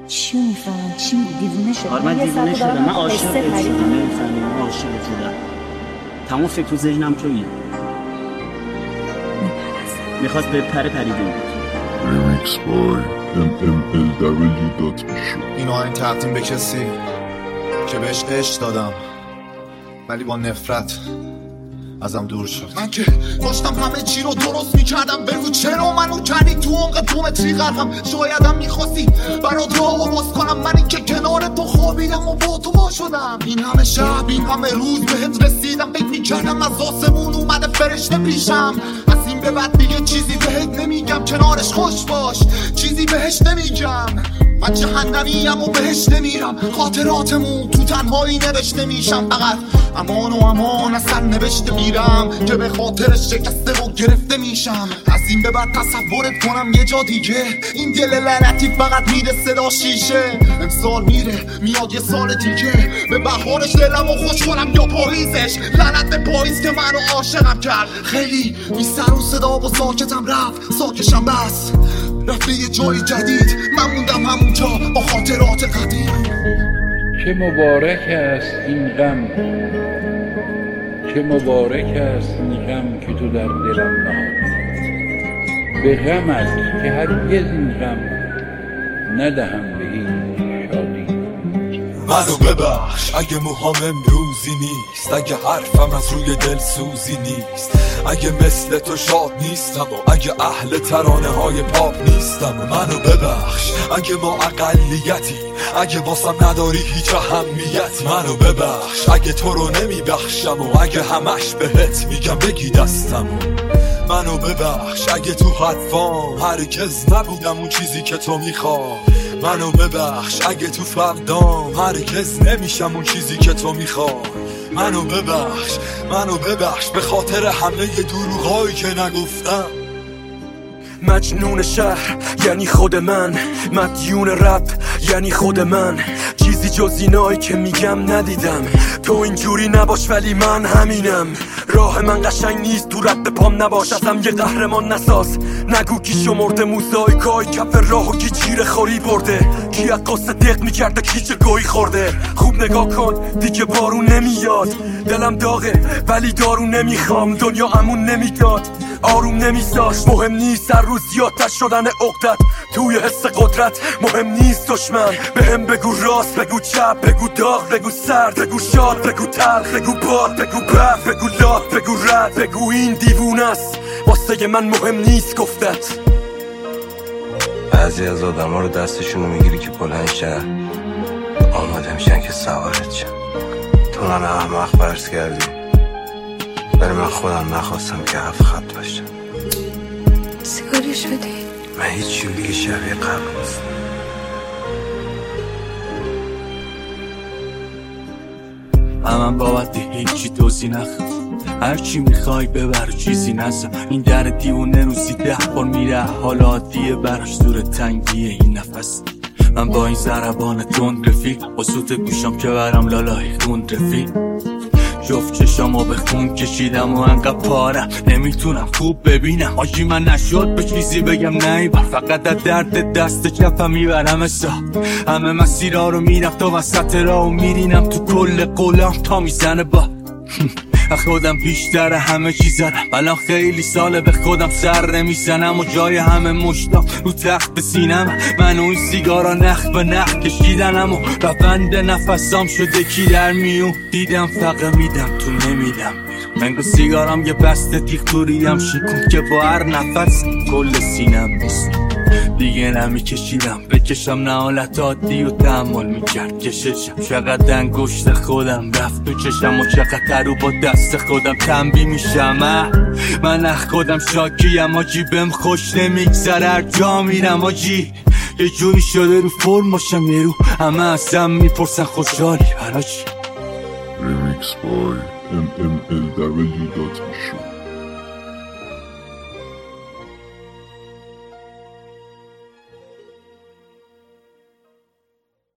چی میفهمم؟ چی دیوونه شدم؟ من دیوونه شدم، من عاشقت شدم، نمیفهمی، من عاشقت شدم. تمام فکر تو ذهنم تویی. میخواست بپره پریده بود. Remix by MMLW.show. این آهنگ تقدیم به کسی که بهش عشق دادم ولی با نفرت ازم دور شد. من که داشتم همه چی رو درست میکردم، بگو چرا منو کردی تو عمق دومتری غرقم؟ شایدم میخواستی برات راه باز کنم، منی که کنار تو خوابیدم و با تو وا شدم. این همه شب این همه روز بهت رسیدم، فکر میکردم از آسمون اومده فرشته پیشم. از این به بعد دیگه چیزی بهت نمیگم، کنارش خوش باش، چیزی بهش نمیگم. من جهنمیم و بهش نمیرم، خاطراتمون تو تنهایی نوشته میشم. فقط امان و امان از سر نوشته میرم که به خاطرش شکسته و گرفته میشم. از این به بعد تصورت کنم یه جا دیگه، این دل لعنتی فقط میره صدا شیشه. امسال میره میاد یه سال دیگه، به بهارش دلم و خوش کنم یا پاییزش. لعنت به پاییز که منو عاشقم کرد. خیلی بی سر و صدا و ساکتم رفت، ساکشم بس رفت به یه جای جدید، من موندم همونجا با خاطرات قدیم. چه مبارک است این غم، چه مبارک است این غم که تو در دلم نهادی. به غمت که هرگز این غم ندهم به این شادی. منو ببخش اگه موهام امروزی نیست، اگه حرفم از روی دل سوزی نیست، اگه مثل تو شاد نیستم و اگه اهل ترانه های پاپ نیستم. منو ببخش اگه ما اقلیتی، اگه واسم نداری هیچ اهمیت. منو ببخش اگه تو رو نمیبخشم و اگه همش بهت میگم بگی دستم. منو ببخش اگه تو حرفام هرگز نبودم اون چیزی که تو میخوای. منو ببخش اگه تو فردام هرگز نمیشم اون چیزی که تو میخوای. منو ببخش به خاطر همه دروغایی که نگفتم. مجنون شهر یعنی خود من، مدیون رپ یعنی خود من. چیزی جز اینایی که میگم ندیدم، تو اینجوری نباش ولی من همینم. راه من قشنگ نیست تو رد پام نباش، ازم یه قهرمان نساز. نگو کی شمرده موزاییکای کف راه و کی چیره خوری برده، کی از قصه دق میکرده کی چه گویی خورده. خوب نگاه کن دیگه بارون نمیاد، دلم داغه ولی دارو نمیخوام. دنیا امون نمیداد آروم نمیذاشت، مهم نیست هر روز زیادتر شدن عقدت توی حس قدرت. مهم نیست دشمن بهم بگو راست بگو چپ، بگو داغ بگو سرد، بگو شاد بگو تلخ، بگو باد بگو بف، بگو لات بگو رد، بگو این دیوونه است واسه من مهم نیست گفتت. بعضی از آدم ها رو دستشونو میگیری که بلند شن، آماده میشن که سوارت شن. تو من احمق فرض کردی ولی من خودم نخواستم که 7 خط باشه. سیگاری شدی؟ من هیچ دیگه شبیه قبل نیست. من بابت هیچی توضیح نخواه، هرچی میخوای ببر چیزی نزا. این در دیوونه روزی 10 بار میره، حالا عادیه براش دور تنگیه این نفس. من با این ضربان تند رفیق، با سوت گوشم که برم لالای خون رفیق. جفت چشامو به خون کشیدم و انقدر پارم نمیتونم خوب ببینم. آجی من نشد به چیزی بگم نیبر، فقط در درد دست کفم میبرم همه مسیرها رو میرم تا وسط راه و میرینم تو کل قولم تا میزنه با خودم بیشتر همه چی زدم. الان خیلی ساله به خودم سر نمیزنم و جای همه مشتاق رو تخت سینم. من و این سیگارا نخ به نخ کشیدنم و روند نفسام شده کی در میون. دیدم فقط میدم تو نمیدم، منگو سیگارم یه بسته تیخ توریم شکون که با هر نفس کل سینم نیست. دیگه نمیکشیدم بکشم نه حالت عادی و تحمل میکرد کششم. چقدر انگشت خودم رفت تو چشم و چقدر رو با دست خودم تنبیه میشم. من اخ خودم شاکیم آجی، بهم خوش نمیگذره هر جا میرم آجی. یه جوری شده رو فرم باشم یه رو همه ازم میپرسن خوشحالی حالا چی. Remix by MMLW.show.